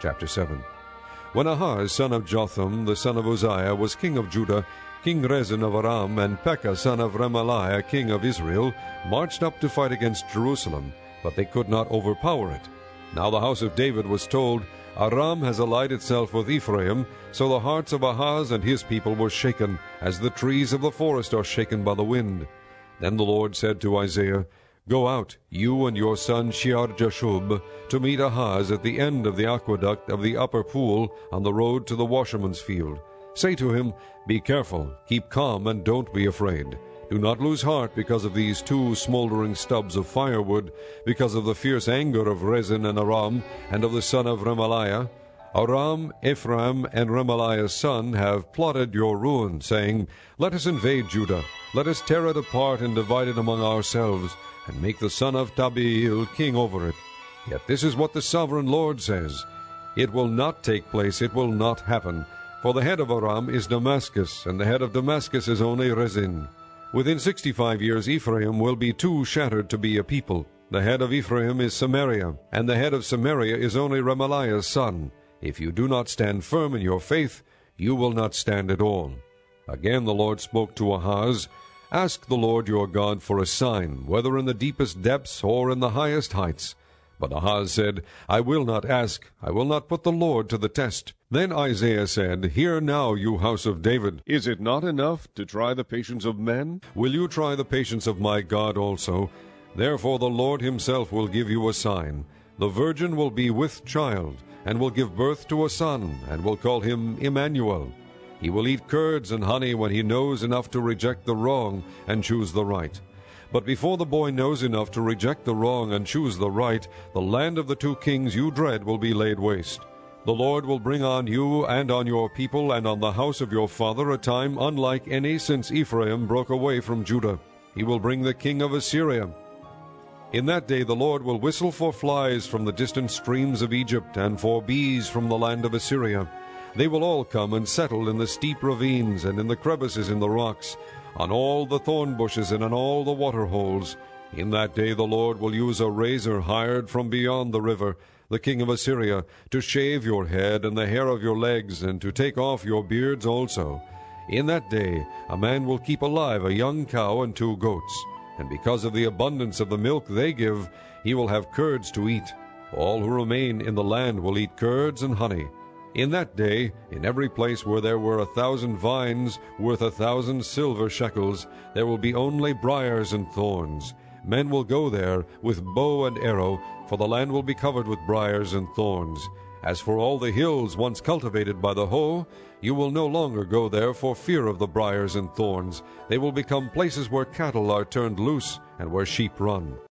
Chapter 7. When Ahaz, son of Jotham, the son of Uzziah, was king of Judah, King Rezin of Aram, and Pekah, son of Remaliah, king of Israel, marched up to fight against Jerusalem, but they could not overpower it. Now the house of David was told, Aram has allied itself with Ephraim, so the hearts of Ahaz and his people were shaken, as the trees of the forest are shaken by the wind. Then the Lord said to Isaiah, Go out, you and your son Shear-Jashub, to meet Ahaz at the end of the aqueduct of the upper pool on the road to the washerman's field. Say to him, Be careful, keep calm, and don't be afraid. Do not lose heart because of these two smoldering stubs of firewood, because of the fierce anger of Rezin and Aram, and of the son of Remaliah. Aram, Ephraim, and Remaliah's son have plotted your ruin, saying, Let us invade Judah. Let us tear it apart and divide it among ourselves, and make the son of Tabeel king over it. Yet this is what the sovereign Lord says, It will not take place, it will not happen. For the head of Aram is Damascus, and the head of Damascus is only Rezin. Within 65 years Ephraim will be too shattered to be a people. The head of Ephraim is Samaria, and the head of Samaria is only Remaliah's son. If you do not stand firm in your faith, you will not stand at all. Again the Lord spoke to Ahaz, Ask the Lord your God for a sign, whether in the deepest depths or in the highest heights. But Ahaz said, I will not ask, I will not put the Lord to the test. Then Isaiah said, Hear now, you house of David. Is it not enough to try the patience of men? Will you try the patience of my God also? Therefore the Lord himself will give you a sign. The virgin will be with child, and will give birth to a son, and will call him Emmanuel. He will eat curds and honey when he knows enough to reject the wrong and choose the right. But before the boy knows enough to reject the wrong and choose the right, the land of the two kings you dread will be laid waste. The Lord will bring on you and on your people and on the house of your father a time unlike any since Ephraim broke away from Judah. He will bring the king of Assyria. In that day the Lord will whistle for flies from the distant streams of Egypt and for bees from the land of Assyria. They will all come and settle in the steep ravines and in the crevices in the rocks, on all the thorn bushes and on all the water holes. In that day the Lord will use a razor hired from beyond the river, the king of Assyria, to shave your head and the hair of your legs, and to take off your beards also. In that day a man will keep alive a young cow and 2 goats, and because of the abundance of the milk they give, he will have curds to eat. All who remain in the land will eat curds and honey. In that day, in every place where there were 1,000 vines worth 1,000 silver shekels, there will be only briars and thorns. Men will go there with bow and arrow, for the land will be covered with briars and thorns. As for all the hills once cultivated by the hoe, you will no longer go there for fear of the briars and thorns. They will become places where cattle are turned loose and where sheep run.